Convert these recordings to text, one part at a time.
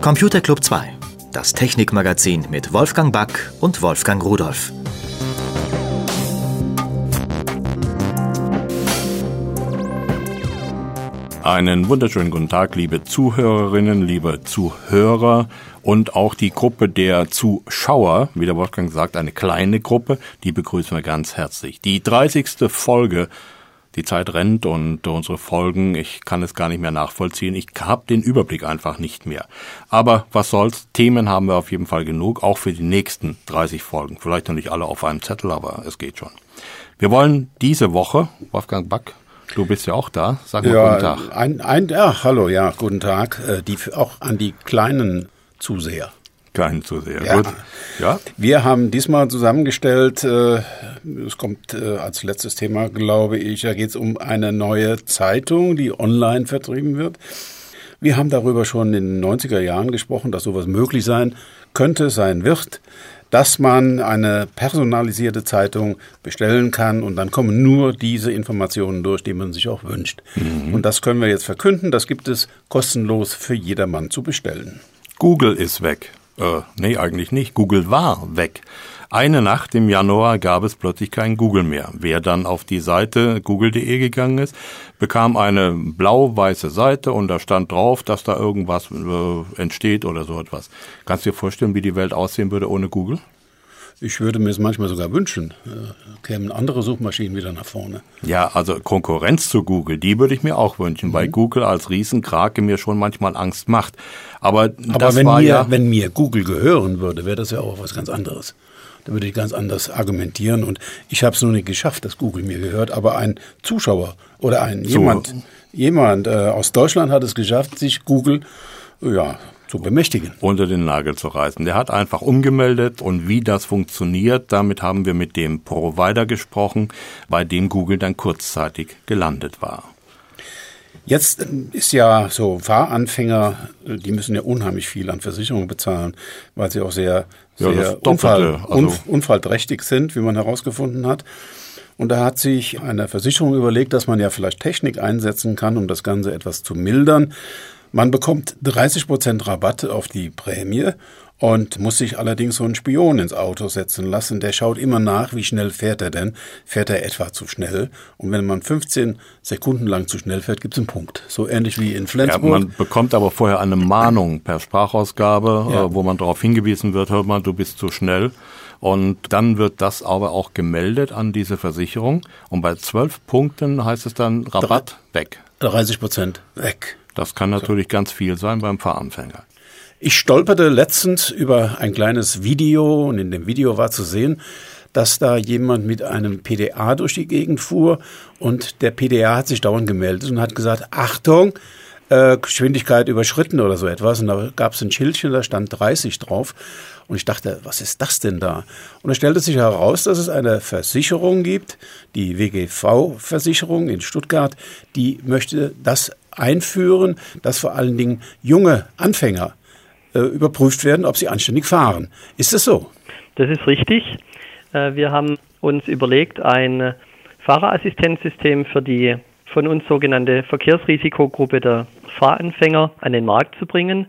Computer Club 2, das Technikmagazin mit Wolfgang Back und Wolfgang Rudolph. Einen wunderschönen guten Tag, liebe Zuhörerinnen, liebe Zuhörer und auch die Gruppe der Zuschauer, wie der Wolfgang sagt, eine kleine Gruppe, die begrüßen wir ganz herzlich. Die 30. Folge, die Zeit rennt und unsere Folgen, ich kann es gar nicht mehr nachvollziehen, ich habe den Überblick einfach nicht mehr. Aber was soll's, Themen haben wir auf jeden Fall genug, auch für die nächsten 30 Folgen. Vielleicht noch nicht alle auf einem Zettel, aber es geht schon. Wir wollen diese Woche, Wolfgang Back, du bist ja auch da. Sag mal guten Tag. Hallo, guten Tag. Auch an die kleinen Zuseher. Kleinen Zuseher, ja. Gut. Ja. Wir haben diesmal zusammengestellt, es kommt als letztes Thema, glaube ich, da geht es um eine neue Zeitung, die online vertrieben wird. Wir haben darüber schon in den 90er Jahren gesprochen, dass sowas möglich sein könnte, sein wird, dass man eine personalisierte Zeitung bestellen kann und dann kommen nur diese Informationen durch, die man sich auch wünscht. Und das können wir jetzt verkünden, das gibt es kostenlos für jedermann zu bestellen. Google ist weg. Nee, eigentlich nicht. Google war weg. Eine Nacht im Januar gab es plötzlich kein Google mehr. Wer dann auf die Seite google.de gegangen ist, bekam eine blau-weiße Seite und da stand drauf, dass da irgendwas entsteht oder so etwas. Kannst du dir vorstellen, wie die Welt aussehen würde ohne Google? Ich würde mir es manchmal sogar wünschen, kämen andere Suchmaschinen wieder nach vorne. Ja, also Konkurrenz zu Google, die würde ich mir auch wünschen, weil Google als Riesenkrake mir schon manchmal Angst macht. Aber wenn mir Google gehören würde, wäre das ja auch was ganz anderes. Da würde ich ganz anders argumentieren und ich habe es nur nicht geschafft, dass Google mir gehört, aber ein Zuschauer oder jemand aus Deutschland hat es geschafft, sich Google zu bemächtigen. Unter den Nagel zu reißen. Der hat einfach umgemeldet und wie das funktioniert, damit haben wir mit dem Provider gesprochen, bei dem Google dann kurzzeitig gelandet war. Jetzt ist ja so Fahranfänger, die müssen ja unheimlich viel an Versicherungen bezahlen, weil sie auch sehr unfallträchtig sind, wie man herausgefunden hat. Und da hat sich eine Versicherung überlegt, dass man ja vielleicht Technik einsetzen kann, um das Ganze etwas zu mildern. Man bekommt 30% Rabatt auf die Prämie und muss sich allerdings so einen Spion ins Auto setzen lassen. Der schaut immer nach, wie schnell fährt er denn. Fährt er etwa zu schnell? Und wenn man 15 Sekunden lang zu schnell fährt, gibt es einen Punkt. So ähnlich wie in Flensburg. Ja, man bekommt aber vorher eine Mahnung per Sprachausgabe, wo man darauf hingewiesen wird, hör mal, du bist zu schnell. Und dann wird das aber auch gemeldet an diese Versicherung. Und bei 12 Punkten heißt es dann Rabatt weg. 30% weg. Das kann natürlich ganz viel sein beim Fahranfänger. Ich stolperte letztens über ein kleines Video und in dem Video war zu sehen, dass da jemand mit einem PDA durch die Gegend fuhr und der PDA hat sich dauernd gemeldet und hat gesagt, Achtung, Geschwindigkeit überschritten oder so etwas. Und da gab es ein Schildchen, da stand 30 drauf. Und ich dachte, was ist das denn da? Und da stellte sich heraus, dass es eine Versicherung gibt, die WGV-Versicherung in Stuttgart, die möchte das einführen, dass vor allen Dingen junge Anfänger überprüft werden, ob sie anständig fahren. Ist das so? Das ist richtig. Wir haben uns überlegt, ein Fahrerassistenzsystem für die von uns sogenannte Verkehrsrisikogruppe der Fahranfänger an den Markt zu bringen.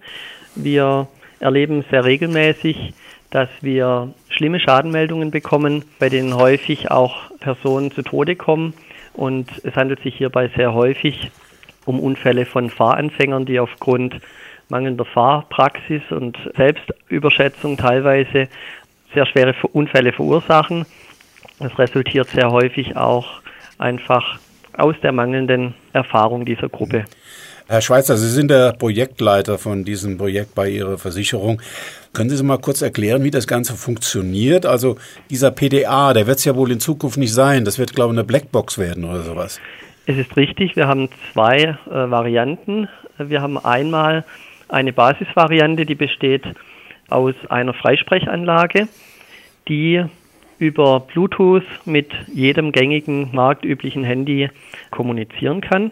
Wir erleben sehr regelmäßig, dass wir schlimme Schadenmeldungen bekommen, bei denen häufig auch Personen zu Tode kommen. Und es handelt sich hierbei sehr häufig um Unfälle von Fahranfängern, die aufgrund mangelnder Fahrpraxis und Selbstüberschätzung teilweise sehr schwere Unfälle verursachen. Das resultiert sehr häufig auch einfach aus der mangelnden Erfahrung dieser Gruppe. Herr Schweitzer, Sie sind der Projektleiter von diesem Projekt bei Ihrer Versicherung. Können Sie mal kurz erklären, wie das Ganze funktioniert? Also dieser PDA, der wird es ja wohl in Zukunft nicht sein. Das wird, glaube ich, eine Blackbox werden oder sowas. Es ist richtig, wir haben zwei Varianten. Wir haben einmal eine Basisvariante, die besteht aus einer Freisprechanlage, die über Bluetooth mit jedem gängigen marktüblichen Handy kommunizieren kann.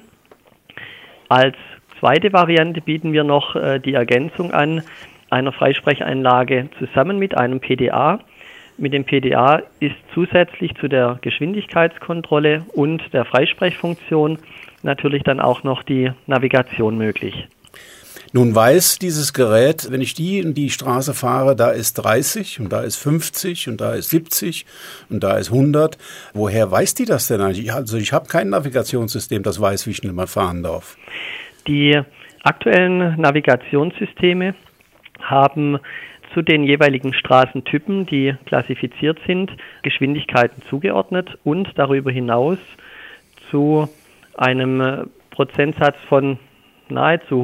Als zweite Variante bieten wir noch die Ergänzung an einer Freisprechanlage zusammen mit einem PDA. Mit dem PDA ist zusätzlich zu der Geschwindigkeitskontrolle und der Freisprechfunktion natürlich dann auch noch die Navigation möglich. Nun weiß dieses Gerät, wenn ich die Straße fahre, da ist 30 und da ist 50 und da ist 70 und da ist 100. Woher weiß die das denn eigentlich? Also ich habe kein Navigationssystem, das weiß, wie schnell man fahren darf. Die aktuellen Navigationssysteme haben zu den jeweiligen Straßentypen, die klassifiziert sind, Geschwindigkeiten zugeordnet und darüber hinaus zu einem Prozentsatz von nahezu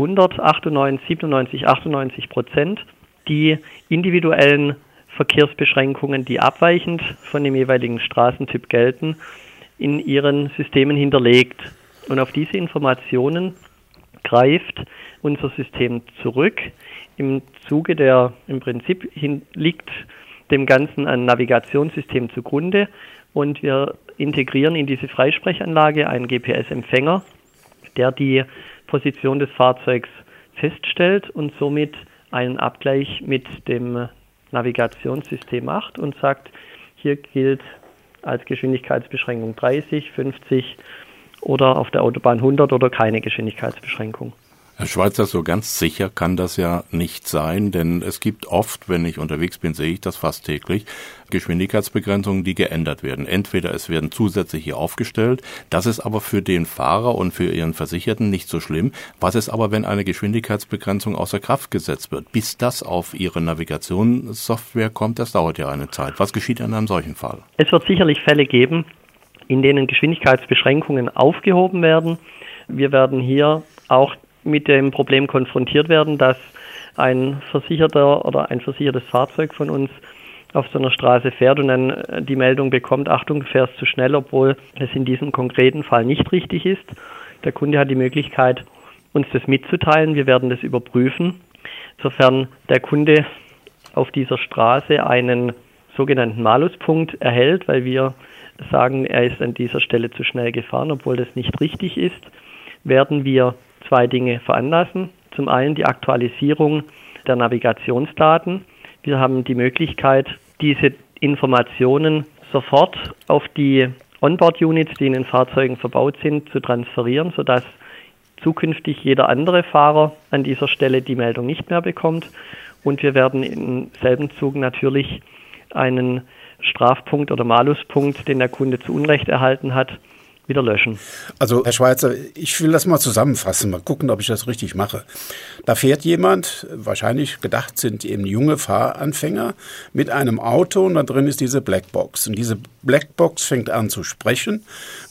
98% die individuellen Verkehrsbeschränkungen, die abweichend von dem jeweiligen Straßentyp gelten, in ihren Systemen hinterlegt. Und auf diese Informationen greift unser System zurück. Im Zuge im Prinzip liegt dem Ganzen ein Navigationssystem zugrunde und wir integrieren in diese Freisprechanlage einen GPS-Empfänger, der die Position des Fahrzeugs feststellt und somit einen Abgleich mit dem Navigationssystem macht und sagt, hier gilt als Geschwindigkeitsbeschränkung 30, 50 oder auf der Autobahn 100 oder keine Geschwindigkeitsbeschränkung. Herr Schweitzer, so ganz sicher kann das ja nicht sein, denn es gibt oft, wenn ich unterwegs bin, sehe ich das fast täglich, Geschwindigkeitsbegrenzungen, die geändert werden. Entweder es werden zusätzlich hier aufgestellt, das ist aber für den Fahrer und für ihren Versicherten nicht so schlimm. Was ist aber, wenn eine Geschwindigkeitsbegrenzung außer Kraft gesetzt wird? Bis das auf Ihre Navigationssoftware kommt, das dauert ja eine Zeit. Was geschieht in einem solchen Fall? Es wird sicherlich Fälle geben, in denen Geschwindigkeitsbeschränkungen aufgehoben werden. Wir werden hier auch mit dem Problem konfrontiert werden, dass ein Versicherter oder ein versichertes Fahrzeug von uns auf so einer Straße fährt und dann die Meldung bekommt, Achtung, du fährst zu schnell, obwohl es in diesem konkreten Fall nicht richtig ist. Der Kunde hat die Möglichkeit, uns das mitzuteilen. Wir werden das überprüfen. Sofern der Kunde auf dieser Straße einen sogenannten Maluspunkt erhält, weil wir sagen, er ist an dieser Stelle zu schnell gefahren, obwohl das nicht richtig ist, werden wir zwei Dinge veranlassen. Zum einen die Aktualisierung der Navigationsdaten. Wir haben die Möglichkeit, diese Informationen sofort auf die Onboard-Units, die in den Fahrzeugen verbaut sind, zu transferieren, sodass zukünftig jeder andere Fahrer an dieser Stelle die Meldung nicht mehr bekommt. Und wir werden im selben Zug natürlich einen Strafpunkt oder Maluspunkt, den der Kunde zu Unrecht erhalten hat, wieder löschen. Also Herr Schweitzer, ich will das mal zusammenfassen, mal gucken, ob ich das richtig mache. Da fährt jemand, wahrscheinlich gedacht sind eben junge Fahranfänger, mit einem Auto und da drin ist diese Blackbox. Und diese Blackbox fängt an zu sprechen,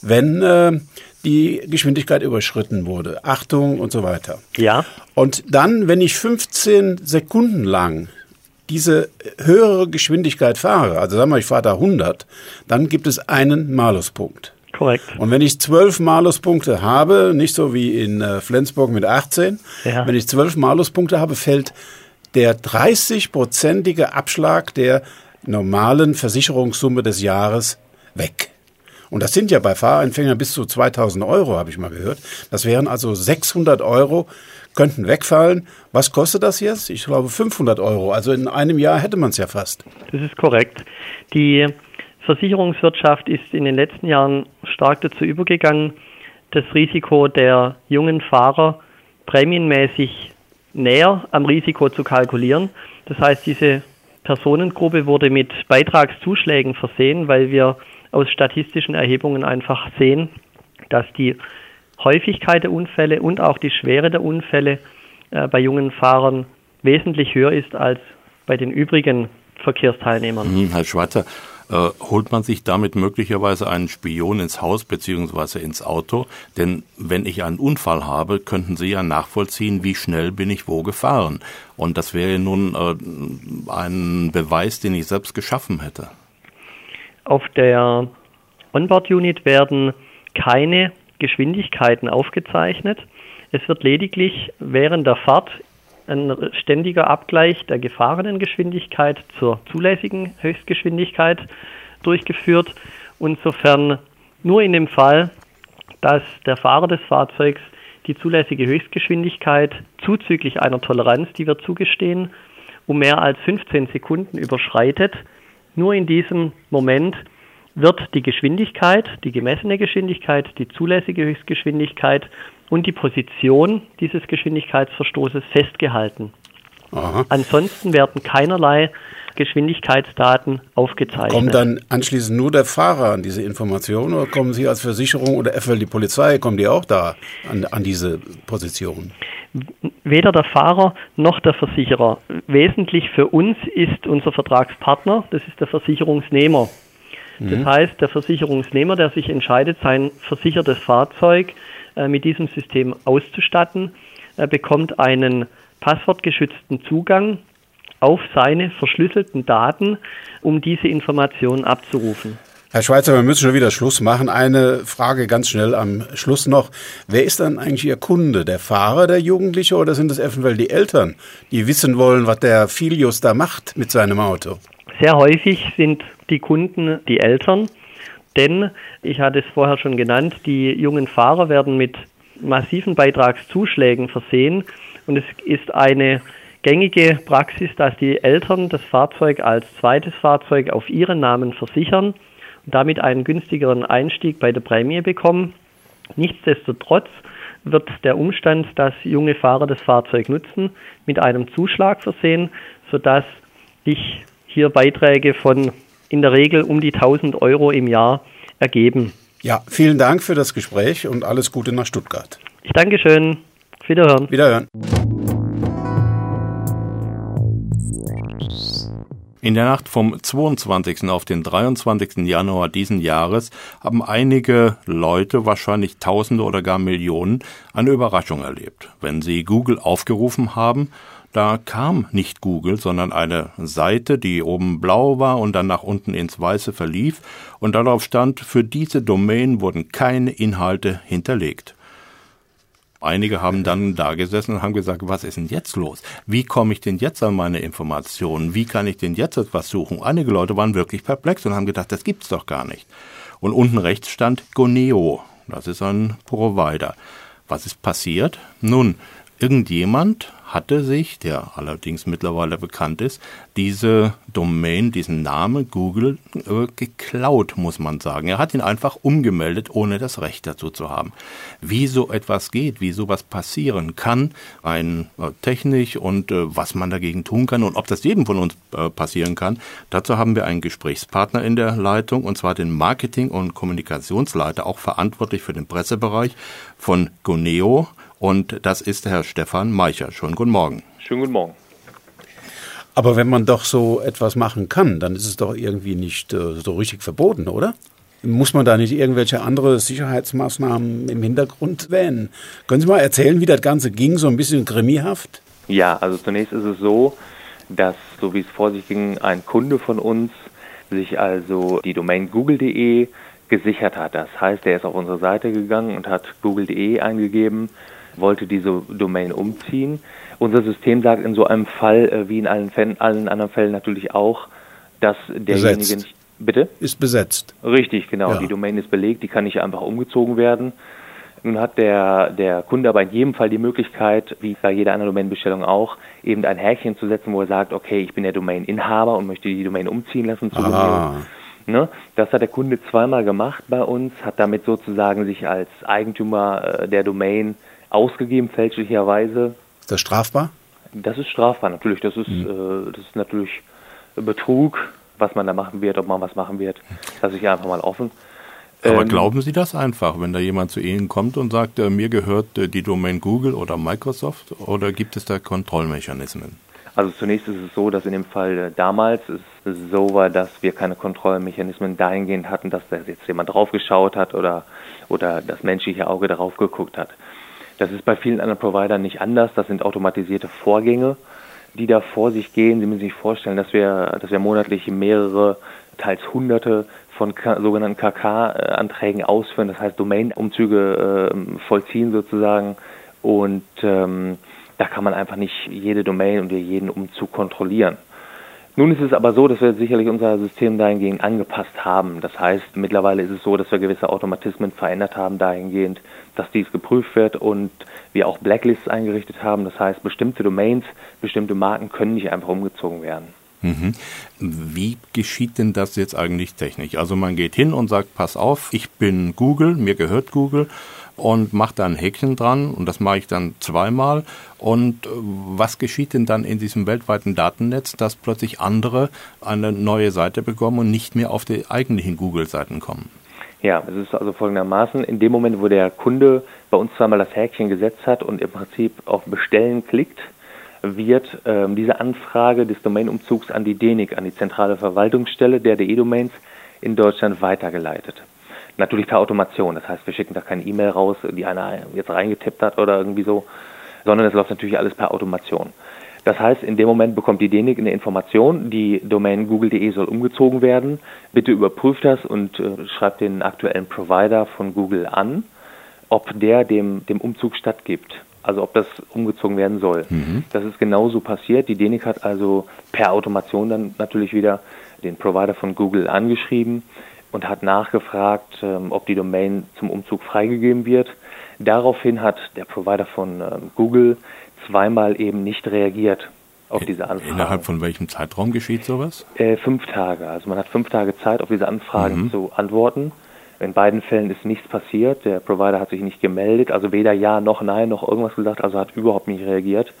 wenn die Geschwindigkeit überschritten wurde. Achtung und so weiter. Ja. Und dann, wenn ich 15 Sekunden lang diese höhere Geschwindigkeit fahre, also sagen wir, ich fahre da 100, dann gibt es einen Maluspunkt. Korrekt. Und wenn ich 12 Maluspunkte habe, nicht so wie in Flensburg mit 18, wenn ich 12 Maluspunkte habe, fällt der 30-prozentige Abschlag der normalen Versicherungssumme des Jahres weg. Und das sind ja bei Fahranfängern bis zu 2.000 Euro, habe ich mal gehört. Das wären also 600 Euro, könnten wegfallen. Was kostet das jetzt? Ich glaube 500 Euro. Also in einem Jahr hätte man es ja fast. Das ist korrekt. Die Versicherungswirtschaft ist in den letzten Jahren stark dazu übergegangen, das Risiko der jungen Fahrer prämienmäßig näher am Risiko zu kalkulieren. Das heißt, diese Personengruppe wurde mit Beitragszuschlägen versehen, weil wir aus statistischen Erhebungen einfach sehen, dass die Häufigkeit der Unfälle und auch die Schwere der Unfälle bei jungen Fahrern wesentlich höher ist als bei den übrigen Verkehrsteilnehmern. Herr Schweitzer, holt man sich damit möglicherweise einen Spion ins Haus bzw. ins Auto? Denn wenn ich einen Unfall habe, könnten Sie ja nachvollziehen, wie schnell bin ich wo gefahren. Und das wäre nun ein Beweis, den ich selbst geschaffen hätte. Auf der Onboard-Unit werden keine Geschwindigkeiten aufgezeichnet. Es wird lediglich während der Fahrt ein ständiger Abgleich der gefahrenen Geschwindigkeit zur zulässigen Höchstgeschwindigkeit durchgeführt. Und sofern nur in dem Fall, dass der Fahrer des Fahrzeugs die zulässige Höchstgeschwindigkeit zuzüglich einer Toleranz, die wir zugestehen, um mehr als 15 Sekunden überschreitet, nur in diesem Moment wird die Geschwindigkeit, die gemessene Geschwindigkeit, die zulässige Höchstgeschwindigkeit und die Position dieses Geschwindigkeitsverstoßes festgehalten. Aha. Ansonsten werden keinerlei Geschwindigkeitsdaten aufgezeichnet. Kommt dann anschließend nur der Fahrer an diese Information oder kommen Sie als Versicherung oder eventuell die Polizei, kommen die auch da an diese Position? Weder der Fahrer noch der Versicherer. Wesentlich für uns ist unser Vertragspartner, das ist der Versicherungsnehmer. Das heißt, der Versicherungsnehmer, der sich entscheidet, sein versichertes Fahrzeug mit diesem System auszustatten, bekommt einen passwortgeschützten Zugang auf seine verschlüsselten Daten, um diese Informationen abzurufen. Herr Schweitzer, wir müssen schon wieder Schluss machen. Eine Frage ganz schnell am Schluss noch. Wer ist dann eigentlich Ihr Kunde? Der Fahrer, der Jugendliche oder sind es eventuell die Eltern, die wissen wollen, was der Filius da macht mit seinem Auto? Sehr häufig sind die Kunden die Eltern, denn, ich hatte es vorher schon genannt, die jungen Fahrer werden mit massiven Beitragszuschlägen versehen und es ist eine gängige Praxis, dass die Eltern das Fahrzeug als zweites Fahrzeug auf ihren Namen versichern und damit einen günstigeren Einstieg bei der Prämie bekommen. Nichtsdestotrotz wird der Umstand, dass junge Fahrer das Fahrzeug nutzen, mit einem Zuschlag versehen, sodass sich hier Beiträge von in der Regel um die 1.000 € im Jahr ergeben. Ja, vielen Dank für das Gespräch und alles Gute nach Stuttgart. Ich danke schön. Auf Wiederhören. Wiederhören. In der Nacht vom 22. auf den 23. Januar diesen Jahres haben einige Leute, wahrscheinlich Tausende oder gar Millionen, eine Überraschung erlebt. Wenn sie Google aufgerufen haben, da kam nicht Google, sondern eine Seite, die oben blau war und dann nach unten ins Weiße verlief und darauf stand, für diese Domain wurden keine Inhalte hinterlegt. Einige haben dann da gesessen und haben gesagt, was ist denn jetzt los? Wie komme ich denn jetzt an meine Informationen? Wie kann ich denn jetzt etwas suchen? Einige Leute waren wirklich perplex und haben gedacht, das gibt's doch gar nicht. Und unten rechts stand Goneo. Das ist ein Provider. Was ist passiert? Nun, irgendjemand hatte sich, der allerdings mittlerweile bekannt ist, diese Domain, diesen Namen Google geklaut, muss man sagen. Er hat ihn einfach umgemeldet, ohne das Recht dazu zu haben. Wie so etwas geht, wie sowas passieren kann, rein technisch und was man dagegen tun kann und ob das jedem von uns passieren kann, dazu haben wir einen Gesprächspartner in der Leitung, und zwar den Marketing- und Kommunikationsleiter, auch verantwortlich für den Pressebereich von Goneo. Und das ist Herr Stefan Meicher. Schönen guten Morgen. Schönen guten Morgen. Aber wenn man doch so etwas machen kann, dann ist es doch irgendwie nicht so richtig verboten, oder? Muss man da nicht irgendwelche andere Sicherheitsmaßnahmen im Hintergrund wählen? Können Sie mal erzählen, wie das Ganze ging, so ein bisschen krimihaft? Ja, also zunächst ist es so, dass, so wie es vor sich ging, ein Kunde von uns sich also die Domain google.de gesichert hat. Das heißt, er ist auf unsere Seite gegangen und hat google.de eingegeben, wollte diese Domain umziehen. Unser System sagt in so einem Fall, wie in allen anderen Fällen natürlich auch, dass derjenige nicht... Bitte? Ist besetzt. Richtig, genau. Ja. Die Domain ist belegt, die kann nicht einfach umgezogen werden. Nun hat der Kunde aber in jedem Fall die Möglichkeit, wie bei jeder anderen Domainbestellung auch, eben ein Häkchen zu setzen, wo er sagt, okay, ich bin der Domain-Inhaber und möchte die Domain umziehen lassen zu Goneo. Ne? Das hat der Kunde zweimal gemacht bei uns, hat damit sozusagen sich als Eigentümer der Domain ausgegeben, fälschlicherweise. Ist das strafbar? Das ist strafbar, natürlich. Das ist natürlich Betrug, was man da machen wird, ob man was machen wird. Das ist ja einfach mal offen. Aber glauben Sie das einfach, wenn da jemand zu Ihnen kommt und sagt, mir gehört die Domain Google oder Microsoft, oder gibt es da Kontrollmechanismen? Also zunächst ist es so, dass in dem Fall damals es so war, dass wir keine Kontrollmechanismen dahingehend hatten, dass da jetzt jemand draufgeschaut hat oder das menschliche Auge darauf geguckt hat. Das ist bei vielen anderen Providern nicht anders. Das sind automatisierte Vorgänge, die da vor sich gehen. Sie müssen sich vorstellen, dass wir monatlich mehrere, teils Hunderte von sogenannten KK-Anträgen ausführen, das heißt Domain-Umzüge vollziehen sozusagen. Und da kann man einfach nicht jede Domain und jeden Umzug kontrollieren. Nun ist es aber so, dass wir sicherlich unser System dahingehend angepasst haben. Das heißt, mittlerweile ist es so, dass wir gewisse Automatismen verändert haben dahingehend, dass dies geprüft wird und wir auch Blacklists eingerichtet haben. Das heißt, bestimmte Domains, bestimmte Marken können nicht einfach umgezogen werden. Wie geschieht denn das jetzt eigentlich technisch? Also man geht hin und sagt, pass auf, ich bin Google, mir gehört Google und macht da ein Häkchen dran und das mache ich dann zweimal. Und was geschieht denn dann in diesem weltweiten Datennetz, dass plötzlich andere eine neue Seite bekommen und nicht mehr auf die eigentlichen Google-Seiten kommen? Ja, es ist also folgendermaßen, in dem Moment, wo der Kunde bei uns zweimal das Häkchen gesetzt hat und im Prinzip auf Bestellen klickt, wird diese Anfrage des Domainumzugs an die DENIC, an die zentrale Verwaltungsstelle der DE-Domains in Deutschland weitergeleitet. Natürlich per Automation, das heißt, wir schicken da keine E-Mail raus, die einer jetzt reingetippt hat oder irgendwie so, sondern es läuft natürlich alles per Automation. Das heißt, in dem Moment bekommt die DENIC eine Information, die Domain google.de soll umgezogen werden. Bitte überprüft das und schreibt den aktuellen Provider von Google an, ob der dem Umzug stattgibt. Also ob das umgezogen werden soll. Das ist genauso passiert. Die DENIC hat also per Automation dann natürlich wieder den Provider von Google angeschrieben und hat nachgefragt, ob die Domain zum Umzug freigegeben wird. Daraufhin hat der Provider von Google zweimal eben nicht reagiert auf diese Anfrage. Innerhalb von welchem Zeitraum geschieht sowas? 5 Tage. Also man hat 5 Tage Zeit, auf diese Anfragen zu antworten. In beiden Fällen ist nichts passiert. Der Provider hat sich nicht gemeldet, also weder Ja noch Nein noch irgendwas gesagt, also hat überhaupt nicht reagiert.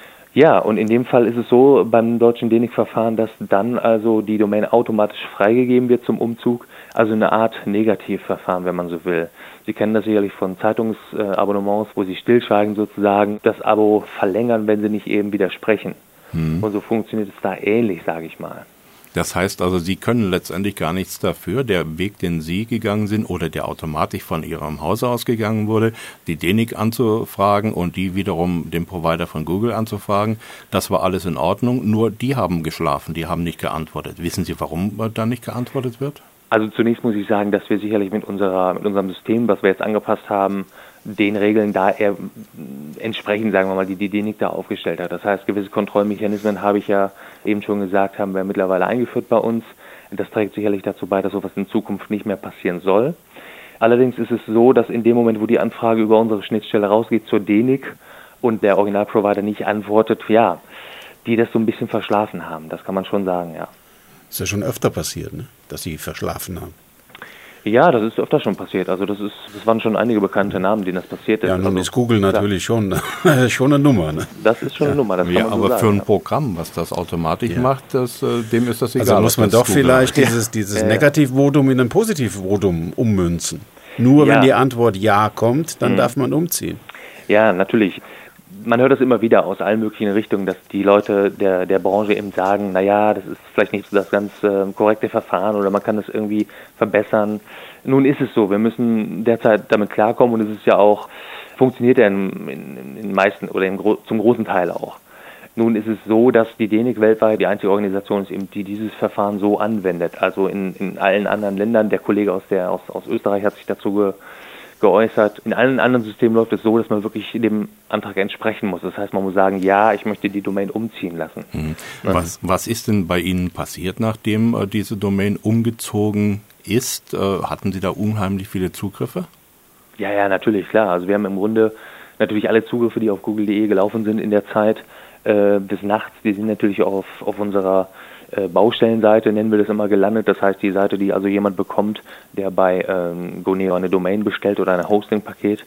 Ja, und in dem Fall ist es so beim deutschen DENIC-Verfahren, dass dann also die Domain automatisch freigegeben wird zum Umzug, also eine Art Negativverfahren, wenn man so will. Sie kennen das sicherlich von Zeitungsabonnements, wo Sie stillschweigend sozusagen das Abo verlängern, wenn Sie nicht eben widersprechen. Und so funktioniert es da ähnlich, sage ich mal. Das heißt also, Sie können letztendlich gar nichts dafür. Der Weg, den Sie gegangen sind oder der automatisch von Ihrem Hause aus gegangen wurde, die DENIC anzufragen und die wiederum den Provider von Google anzufragen, das war alles in Ordnung. Nur die haben geschlafen, die haben nicht geantwortet. Wissen Sie, warum da nicht geantwortet wird? Also zunächst muss ich sagen, dass wir sicherlich mit unserem System, was wir jetzt angepasst haben, den Regeln da eher entsprechen, sagen wir mal, die DENIC da aufgestellt hat. Das heißt, gewisse Kontrollmechanismen, habe ich ja eben schon gesagt, haben wir mittlerweile eingeführt bei uns. Das trägt sicherlich dazu bei, dass sowas in Zukunft nicht mehr passieren soll. Allerdings ist es so, dass in dem Moment, wo die Anfrage über unsere Schnittstelle rausgeht zur DENIC und der Originalprovider nicht antwortet, ja, die das so ein bisschen verschlafen haben. Das kann man schon sagen, ja. Ist ja schon öfter passiert, ne? Dass sie verschlafen haben. Ja, das ist öfter schon passiert. Also das waren schon einige bekannte Namen, denen das passiert ist. Ja, nun also, ist Google natürlich schon eine Nummer. Ne? Das ist schon eine Nummer, das kann man so aber sagen, für ein Programm, was das automatisch macht, dem ist das egal. Also muss man doch vielleicht dieses Negativvotum in ein Positivvotum ummünzen. Nur wenn die Antwort Ja kommt, dann darf man umziehen. Ja, natürlich. Man hört das immer wieder aus allen möglichen Richtungen, dass die Leute der Branche eben sagen, naja, das ist vielleicht nicht so das ganz korrekte Verfahren oder man kann das irgendwie verbessern. Nun ist es so, wir müssen derzeit damit klarkommen und es ist ja auch, funktioniert ja in meisten oder zum großen Teil auch. Nun ist es so, dass die DENIC weltweit die einzige Organisation ist, eben, die dieses Verfahren so anwendet. Also in allen anderen Ländern, der Kollege aus Österreich hat sich dazu geäußert. In allen anderen Systemen läuft es so, dass man wirklich dem Antrag entsprechen muss. Das heißt, man muss sagen, ja, ich möchte die Domain umziehen lassen. Was ist denn bei Ihnen passiert, nachdem diese Domain umgezogen ist? Hatten Sie da unheimlich viele Zugriffe? Ja, natürlich, klar. Also wir haben im Grunde natürlich alle Zugriffe, die auf google.de gelaufen sind in der Zeit des Nachts, die sind natürlich auf unserer Baustellenseite, nennen wir das immer, gelandet. Das heißt, die Seite, die also jemand bekommt, der bei GoNeo eine Domain bestellt oder ein Hosting-Paket.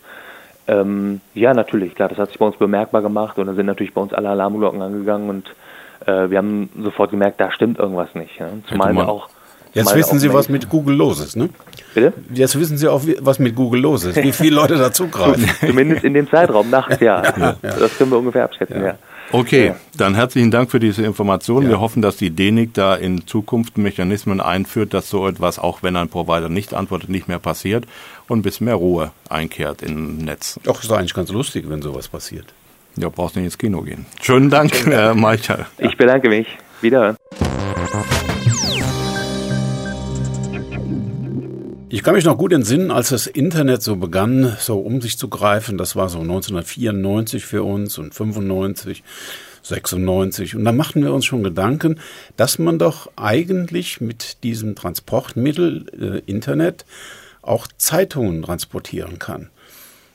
Ja, natürlich, klar, das hat sich bei uns bemerkbar gemacht und da sind natürlich bei uns alle Alarmglocken angegangen und wir haben sofort gemerkt, da stimmt irgendwas nicht. Ne? Zumal wir auch... Jetzt wissen Sie, was mit Google los ist, ne? Bitte? Jetzt wissen Sie auch, was mit Google los ist, wie viele Leute da zugreifen. Zumindest in dem Zeitraum, nachts, ja. Das können wir ungefähr abschätzen, ja. Okay, dann herzlichen Dank für diese Information. Wir hoffen, dass die DENIC da in Zukunft Mechanismen einführt, dass so etwas, auch wenn ein Provider nicht antwortet, nicht mehr passiert und ein bisschen mehr Ruhe einkehrt im Netz. Doch, ist eigentlich ganz lustig, wenn sowas passiert. Ja, brauchst nicht ins Kino gehen. Schönen Dank, Herr Meicher. Ich bedanke mich. Wiederhören. Ich kann mich noch gut entsinnen, als das Internet so begann, so um sich zu greifen. Das war so 1994 für uns und 95, 96. Und da machten wir uns schon Gedanken, dass man doch eigentlich mit diesem Transportmittel Internet auch Zeitungen transportieren kann.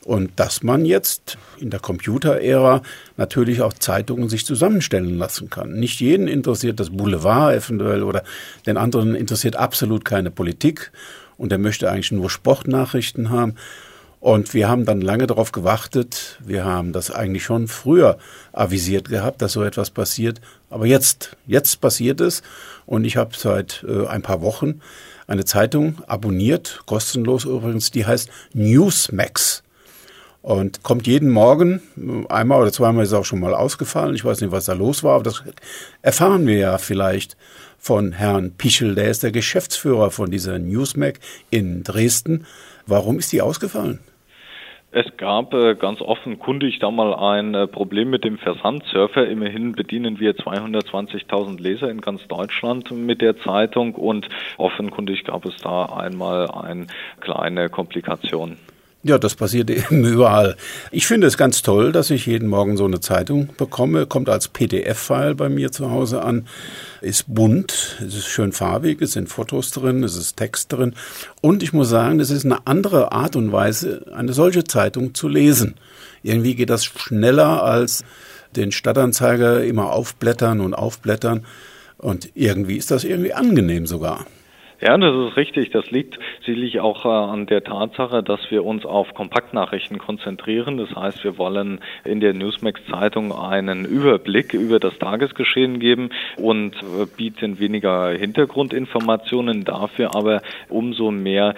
Und dass man jetzt in der Computerära natürlich auch Zeitungen sich zusammenstellen lassen kann. Nicht jeden interessiert das Boulevard eventuell oder den anderen interessiert absolut keine Politik und der möchte eigentlich nur Sportnachrichten haben. Und wir haben dann lange darauf gewartet. Wir haben das eigentlich schon früher avisiert gehabt, dass so etwas passiert. Aber jetzt passiert es. Und ich habe seit ein paar Wochen eine Zeitung abonniert, kostenlos übrigens, die heißt Newsmax. Und kommt jeden Morgen, einmal oder zweimal ist es auch schon mal ausgefallen. Ich weiß nicht, was da los war, aber das erfahren wir ja vielleicht von Herrn Pichel. Der ist der Geschäftsführer von dieser Newsmax in Dresden. Warum ist die ausgefallen? Es gab ganz offenkundig da mal ein Problem mit dem Versandserver. Immerhin bedienen wir 220.000 Leser in ganz Deutschland mit der Zeitung und offenkundig gab es da einmal eine kleine Komplikation. Ja, das passiert eben überall. Ich finde es ganz toll, dass ich jeden Morgen so eine Zeitung bekomme. Kommt als PDF-File bei mir zu Hause an. Ist bunt, es ist schön farbig, es sind Fotos drin, es ist Text drin. Und ich muss sagen, es ist eine andere Art und Weise, eine solche Zeitung zu lesen. Irgendwie geht das schneller als den Stadtanzeiger immer aufblättern und aufblättern. Und irgendwie ist das irgendwie angenehm sogar. Ja, das ist richtig. Das liegt sicherlich auch an der Tatsache, dass wir uns auf Kompaktnachrichten konzentrieren. Das heißt, wir wollen in der Newsmax-Zeitung einen Überblick über das Tagesgeschehen geben und bieten weniger Hintergrundinformationen, dafür aber umso mehr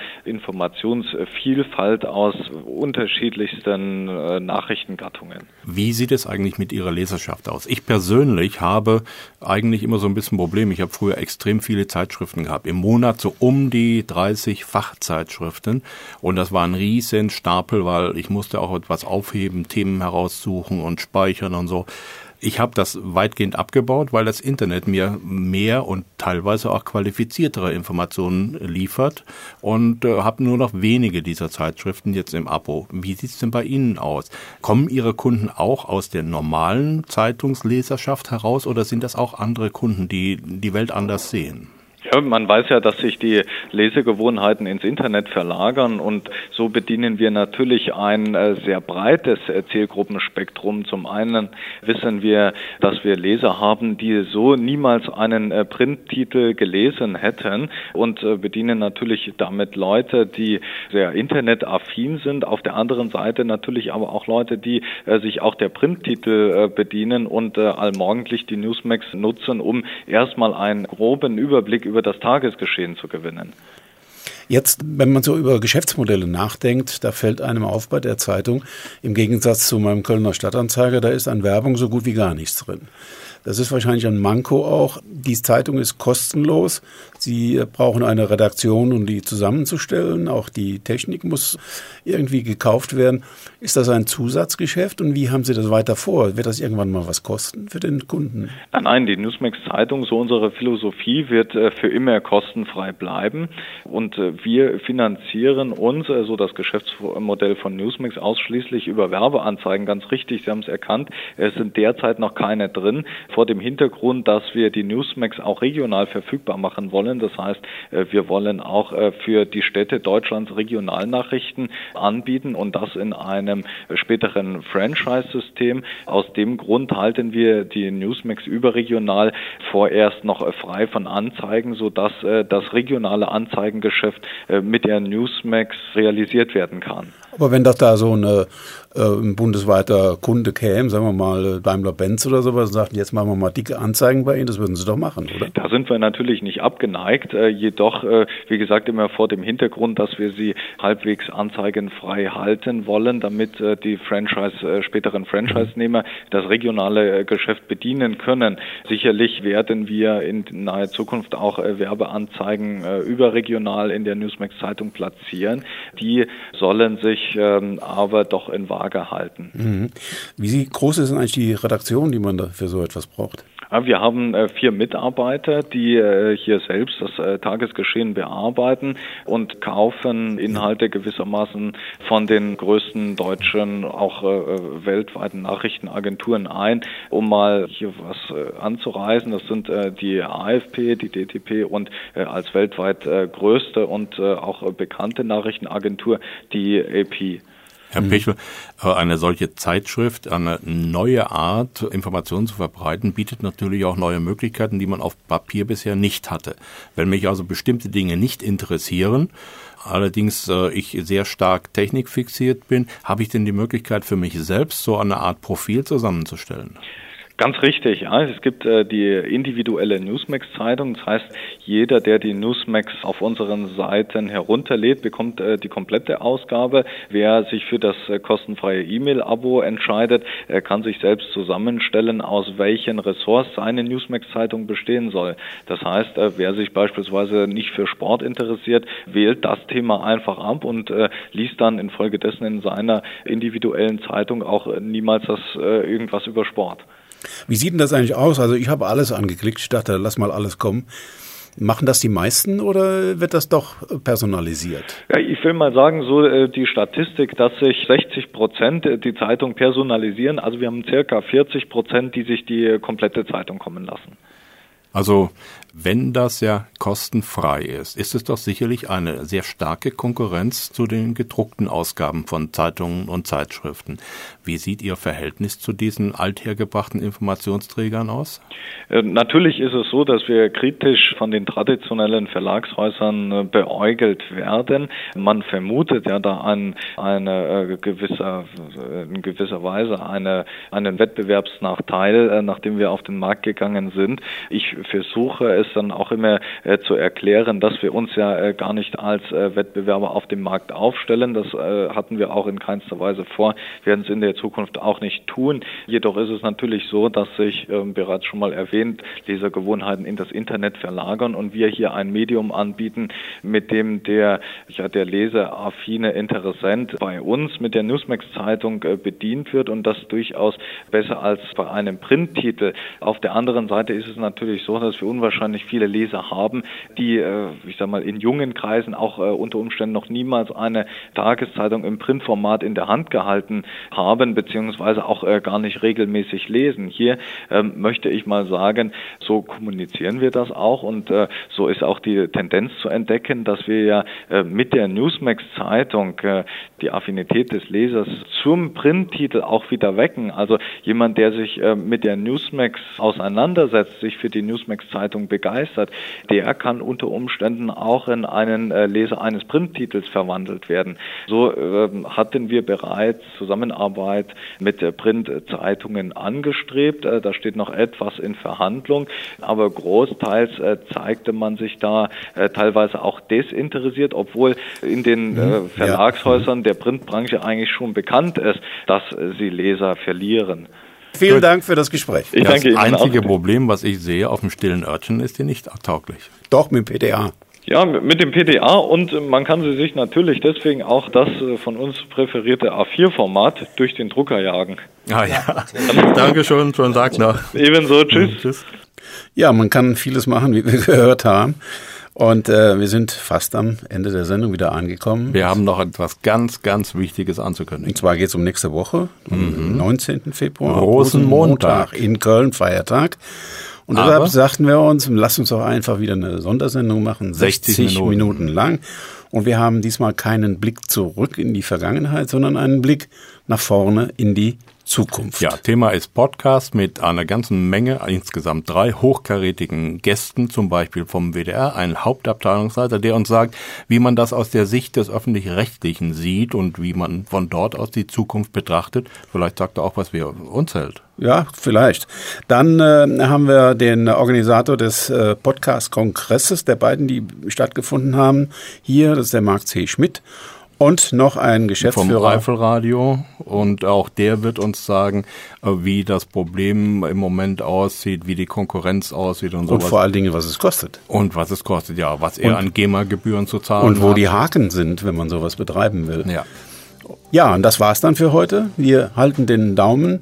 Informationsvielfalt aus unterschiedlichsten Nachrichtengattungen. Wie sieht es eigentlich mit Ihrer Leserschaft aus? Ich persönlich habe eigentlich immer so ein bisschen ein Problem. Ich habe früher extrem viele Zeitschriften gehabt. Im Monat so um die 30 Fachzeitschriften und das war ein riesen Stapel, weil ich musste auch etwas aufheben, Themen heraussuchen und speichern und so. Ich habe das weitgehend abgebaut, weil das Internet mir mehr und teilweise auch qualifiziertere Informationen liefert und habe nur noch wenige dieser Zeitschriften jetzt im Abo. Wie sieht's denn bei Ihnen aus? Kommen Ihre Kunden auch aus der normalen Zeitungsleserschaft heraus oder sind das auch andere Kunden, die die Welt anders sehen? Ja, man weiß ja, dass sich die Lesegewohnheiten ins Internet verlagern und so bedienen wir natürlich ein sehr breites Zielgruppenspektrum. Zum einen wissen wir, dass wir Leser haben, die so niemals einen Printtitel gelesen hätten und bedienen natürlich damit Leute, die sehr internetaffin sind. Auf der anderen Seite natürlich aber auch Leute, die sich auch der Printtitel bedienen und allmorgendlich die Newsmax nutzen, um erstmal einen groben Überblick über das Tagesgeschehen zu gewinnen. Jetzt, wenn man so über Geschäftsmodelle nachdenkt, da fällt einem auf bei der Zeitung, im Gegensatz zu meinem Kölner Stadtanzeiger, da ist an Werbung so gut wie gar nichts drin. Das ist wahrscheinlich ein Manko auch. Die Zeitung ist kostenlos. Sie brauchen eine Redaktion, um die zusammenzustellen. Auch die Technik muss irgendwie gekauft werden. Ist das ein Zusatzgeschäft und wie haben Sie das weiter vor? Wird das irgendwann mal was kosten für den Kunden? Nein, die Newsmax-Zeitung, so unsere Philosophie, wird für immer kostenfrei bleiben. Und wir finanzieren uns, also das Geschäftsmodell von Newsmax, ausschließlich über Werbeanzeigen. Ganz richtig, Sie haben es erkannt, es sind derzeit noch keine drin. Vor dem Hintergrund, dass wir die Newsmax auch regional verfügbar machen wollen. Das heißt, wir wollen auch für die Städte Deutschlands Regionalnachrichten anbieten und das in einem späteren Franchise-System. Aus dem Grund halten wir die Newsmax überregional vorerst noch frei von Anzeigen, sodass das regionale Anzeigengeschäft mit der Newsmax realisiert werden kann. Aber wenn das da so ein bundesweiter Kunde käme, sagen wir mal Daimler-Benz oder sowas, und sagt, jetzt machen wir mal dicke Anzeigen bei Ihnen, das würden Sie doch machen, oder? Da sind wir natürlich nicht abgeneigt, jedoch, wie gesagt, immer vor dem Hintergrund, dass wir sie halbwegs anzeigenfrei halten wollen, damit die späteren Franchise-Nehmer das regionale Geschäft bedienen können. Sicherlich werden wir in naher Zukunft auch Werbeanzeigen überregional in der Newsmax-Zeitung platzieren. Die sollen sich aber doch in Waage halten. Mhm. Wie groß ist denn eigentlich die Redaktion, die man da für so etwas braucht? Wir haben 4 Mitarbeiter, die hier selbst das Tagesgeschehen bearbeiten und kaufen Inhalte gewissermaßen von den größten deutschen, auch weltweiten Nachrichtenagenturen ein, um mal hier was anzureißen. Das sind die AFP, die DTP und als weltweit größte und auch bekannte Nachrichtenagentur die AP. Herr Pichel, eine solche Zeitschrift, eine neue Art, Informationen zu verbreiten, bietet natürlich auch neue Möglichkeiten, die man auf Papier bisher nicht hatte. Wenn mich also bestimmte Dinge nicht interessieren, allerdings ich sehr stark technikfixiert bin, habe ich denn die Möglichkeit für mich selbst so eine Art Profil zusammenzustellen? Ganz richtig, ja. Es gibt die individuelle Newsmax-Zeitung. Das heißt, jeder, der die Newsmax auf unseren Seiten herunterlädt, bekommt die komplette Ausgabe. Wer sich für das kostenfreie E-Mail-Abo entscheidet, kann sich selbst zusammenstellen, aus welchen Ressorts seine Newsmax-Zeitung bestehen soll. Das heißt, wer sich beispielsweise nicht für Sport interessiert, wählt das Thema einfach ab und liest dann infolgedessen in seiner individuellen Zeitung auch niemals irgendwas über Sport. Wie sieht denn das eigentlich aus? Also ich habe alles angeklickt, ich dachte, lass mal alles kommen. Machen das die meisten oder wird das doch personalisiert? Ja, ich will mal sagen, so die Statistik, dass sich 60% die Zeitung personalisieren. Also wir haben circa 40%, die sich die komplette Zeitung kommen lassen. Also wenn das ja kostenfrei ist es doch sicherlich eine sehr starke Konkurrenz zu den gedruckten Ausgaben von Zeitungen und Zeitschriften. Wie sieht Ihr Verhältnis zu diesen althergebrachten Informationsträgern aus? Natürlich ist es so, dass wir kritisch von den traditionellen Verlagshäusern beäugelt werden. Man vermutet ja da in gewisser Weise einen Wettbewerbsnachteil, nachdem wir auf den Markt gegangen sind. Ich versuche es dann auch immer zu erklären, dass wir uns ja gar nicht als Wettbewerber auf dem Markt aufstellen. Das hatten wir auch in keinster Weise vor, werden es in der Zukunft auch nicht tun. Jedoch ist es natürlich so, dass sich bereits schon mal erwähnt, Lesergewohnheiten in das Internet verlagern und wir hier ein Medium anbieten, mit dem der leseraffine Interessent bei uns mit der Newsmax-Zeitung bedient wird und das durchaus besser als bei einem Printtitel. Auf der anderen Seite ist es natürlich so, dass wir unwahrscheinlich viele Leser haben, die, in jungen Kreisen auch unter Umständen noch niemals eine Tageszeitung im Printformat in der Hand gehalten haben, beziehungsweise auch gar nicht regelmäßig lesen. Hier möchte ich mal sagen, so kommunizieren wir das auch und so ist auch die Tendenz zu entdecken, dass wir ja mit der Newsmax-Zeitung die Affinität des Lesers zum Printtitel auch wieder wecken. Also jemand, der sich mit der Newsmax auseinandersetzt, sich für die Newsmax-Zeitung begeistert, der kann unter Umständen auch in einen Leser eines Printtitels verwandelt werden. So hatten wir bereits Zusammenarbeit mit Printzeitungen angestrebt. Da steht noch etwas in Verhandlung, aber großteils zeigte man sich da teilweise auch desinteressiert, obwohl in den Verlagshäusern der Printbranche eigentlich schon bekannt ist, dass sie Leser verlieren. Vielen Dank für das Gespräch. Ich danke Ihnen. Das einzige Problem, was ich sehe auf dem stillen Örtchen, ist die nicht tauglich. Doch, mit dem PDA. Ja, mit dem PDA und man kann sie sich natürlich deswegen auch das von uns präferierte A4-Format durch den Drucker jagen. Ah ja, danke schön Tag noch. Ebenso, tschüss. Ja, man kann vieles machen, wie wir gehört haben. Und wir sind fast am Ende der Sendung wieder angekommen. Wir haben noch etwas ganz, ganz Wichtiges anzukündigen. Und zwar geht es um nächste Woche, am 19. Februar. Rosenmontag. In Köln, Feiertag. Und deshalb sagten wir uns, lass uns doch einfach wieder eine Sondersendung machen, 60 Minuten lang. Und wir haben diesmal keinen Blick zurück in die Vergangenheit, sondern einen Blick nach vorne in die Zukunft. Ja, Thema ist Podcast mit einer ganzen Menge, insgesamt 3 hochkarätigen Gästen, zum Beispiel vom WDR, ein Hauptabteilungsleiter, der uns sagt, wie man das aus der Sicht des Öffentlich-Rechtlichen sieht und wie man von dort aus die Zukunft betrachtet. Vielleicht sagt er auch, was wir uns hält. Ja, vielleicht. Dann haben wir den Organisator des Podcast-Kongresses, der beiden, die stattgefunden haben, hier, das ist der Marc C. Schmidt. Und noch ein Geschäftsführer vom Reifelradio und auch der wird uns sagen, wie das Problem im Moment aussieht, wie die Konkurrenz aussieht und sowas. Und vor allen Dingen, was es kostet. Und was es kostet, ja, was er an GEMA-Gebühren zu zahlen hat. Und wo die Haken sind, wenn man sowas betreiben will. Ja. Ja, und das war's dann für heute. Wir halten den Daumen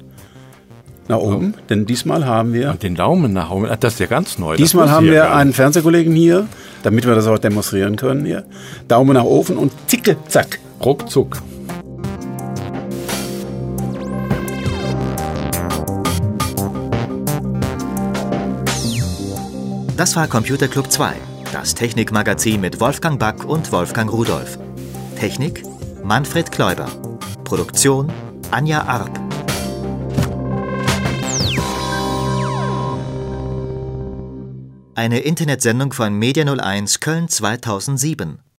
nach oben, denn diesmal haben wir... Und den Daumen nach oben, das ist ja ganz neu. Diesmal haben wir einen Fernsehkollegen hier, damit wir das auch demonstrieren können hier. Daumen nach oben und zicke, zack. Ruckzuck. Das war Computer Club 2, das Technikmagazin mit Wolfgang Back und Wolfgang Rudolph. Technik Manfred Kläuber. Produktion Anja Arp. Eine Internetsendung von Media 01 Köln 2007.